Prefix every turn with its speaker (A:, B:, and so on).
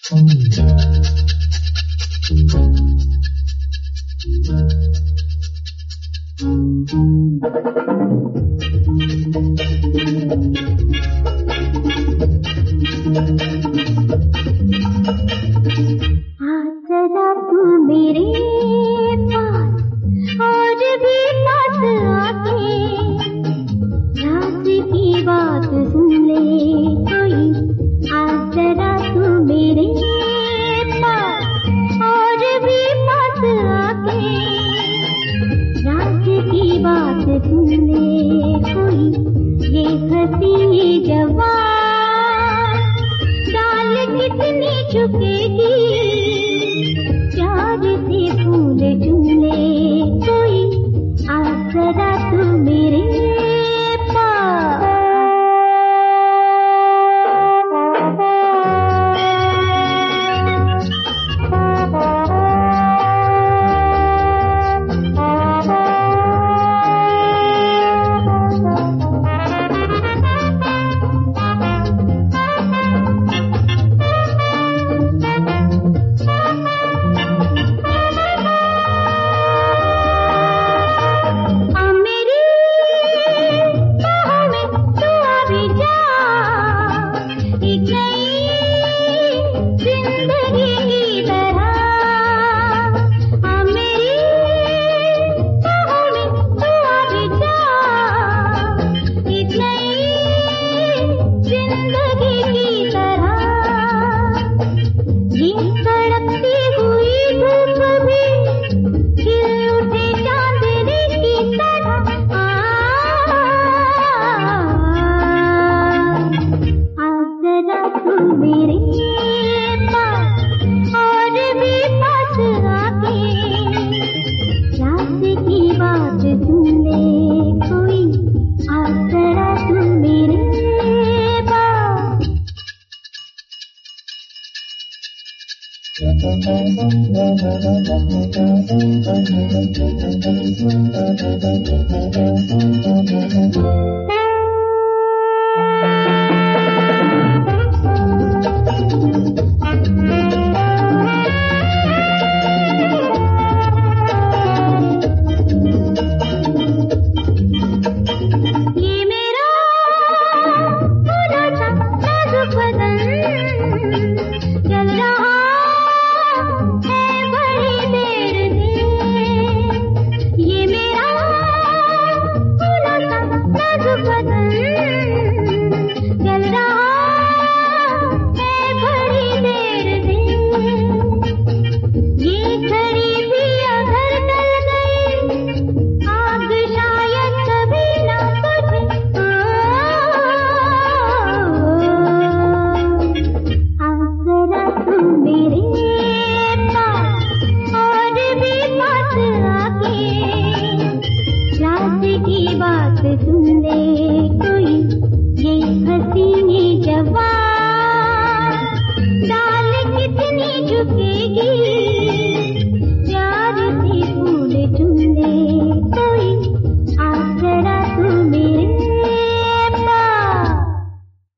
A: जरा तू मेरे पास और भी पास आके रात की बात सुन ले कोई। जरा तू मेरे पास और भी पास आके रात की बात सुन ले कोई। ये हंसी जवान डाल कितनी झुकेगी, प्यार से फूल चुन ले कोई। जरा तू मेरे
B: Thank you.